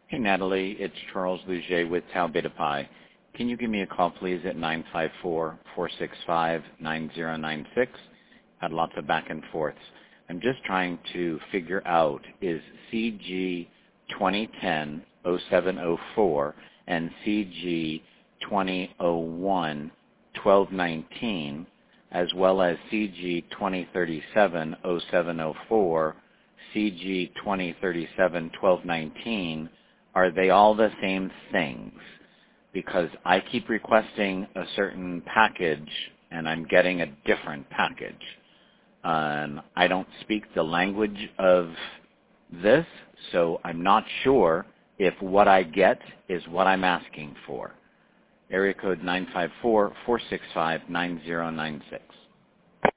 Hey, Natalie. It's Charles Luget with Tau Beta Pi. Can you give me a call, please, at 954-465-9096? Had lots of back and forths. I'm just trying to figure out, is CG 2010-0704 and CG 2001-1219, as well as CG 2037-0704, CG 2037-1219, are they all the same things? Because I keep requesting a certain package and I'm getting a different package. I don't speak the language of this, so I'm not sure if what I get is what I'm asking for. Area code 954-465-9096.